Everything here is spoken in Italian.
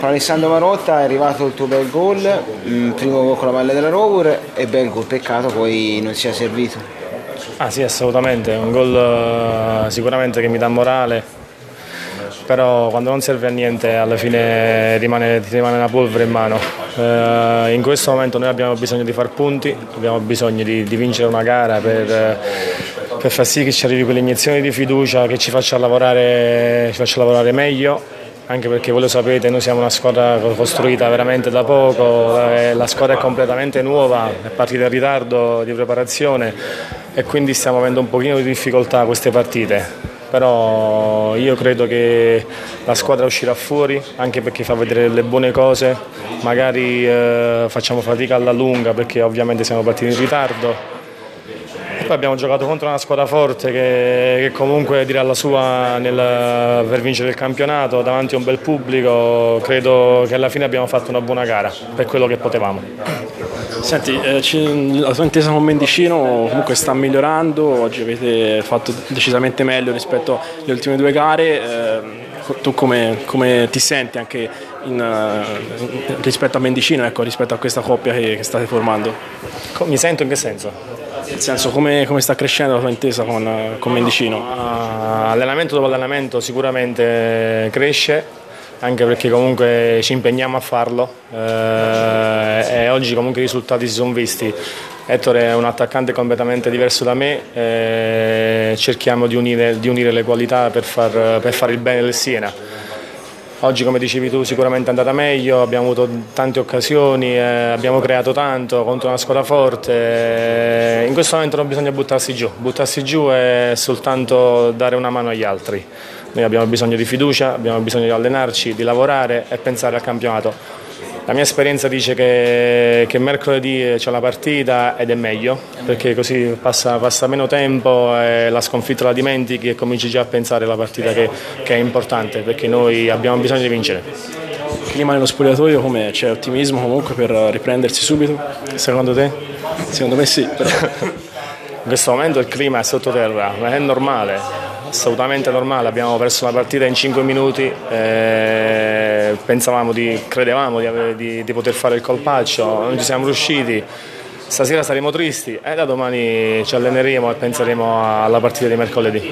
Alessandro Marotta, è arrivato il tuo bel gol, primo gol con la maglia della Rovur e bel gol, peccato poi non sia servito. Sì, assolutamente, è un gol sicuramente che mi dà morale, però quando non serve a niente alla fine ti rimane una polvere in mano. In questo momento noi abbiamo bisogno di far punti, abbiamo bisogno di vincere una gara per far sì che ci arrivi quell'iniezione di fiducia che ci faccia lavorare meglio. Anche perché voi lo sapete, noi siamo una squadra costruita veramente da poco, la squadra è completamente nuova, è partita in ritardo di preparazione e quindi stiamo avendo un pochino di difficoltà a queste partite. Però io credo che la squadra uscirà fuori, anche perché fa vedere le buone cose, magari facciamo fatica alla lunga perché ovviamente siamo partiti in ritardo. Poi abbiamo giocato contro una squadra forte che comunque dirà la sua per vincere il campionato davanti a un bel pubblico. Credo che alla fine abbiamo fatto una buona gara per quello che potevamo. Senti, la tua intesa con Mendicino comunque sta migliorando, oggi avete fatto decisamente meglio rispetto alle ultime due gare. Tu come ti senti anche rispetto a Mendicino, ecco, rispetto a questa coppia che state formando? Mi sento in che senso? Nel senso, come sta crescendo la tua intesa con Mendicino? Allenamento dopo allenamento sicuramente cresce, anche perché comunque ci impegniamo a farlo e oggi comunque i risultati si sono visti. Ettore è un attaccante completamente diverso da me, cerchiamo di unire le qualità per fare il bene del Siena. Oggi, come dicevi tu, sicuramente è andata meglio, abbiamo avuto tante occasioni, abbiamo creato tanto contro una squadra forte. In questo momento non bisogna buttarsi giù è soltanto dare una mano agli altri. Noi abbiamo bisogno di fiducia, abbiamo bisogno di allenarci, di lavorare e pensare al campionato. La mia esperienza dice che mercoledì c'è la partita ed è meglio, perché così passa meno tempo e la sconfitta la dimentichi e cominci già a pensare alla partita che è importante, perché noi abbiamo bisogno di vincere. Il clima nello spogliatoio com'è? C'è ottimismo comunque per riprendersi subito? Secondo te? Secondo me sì. In questo momento il clima è sottoterra, ma è normale, assolutamente normale. Abbiamo perso la partita in 5 minuti, credevamo di poter fare il colpaccio, non ci siamo riusciti. Stasera saremo tristi e da domani ci alleneremo e penseremo alla partita di mercoledì.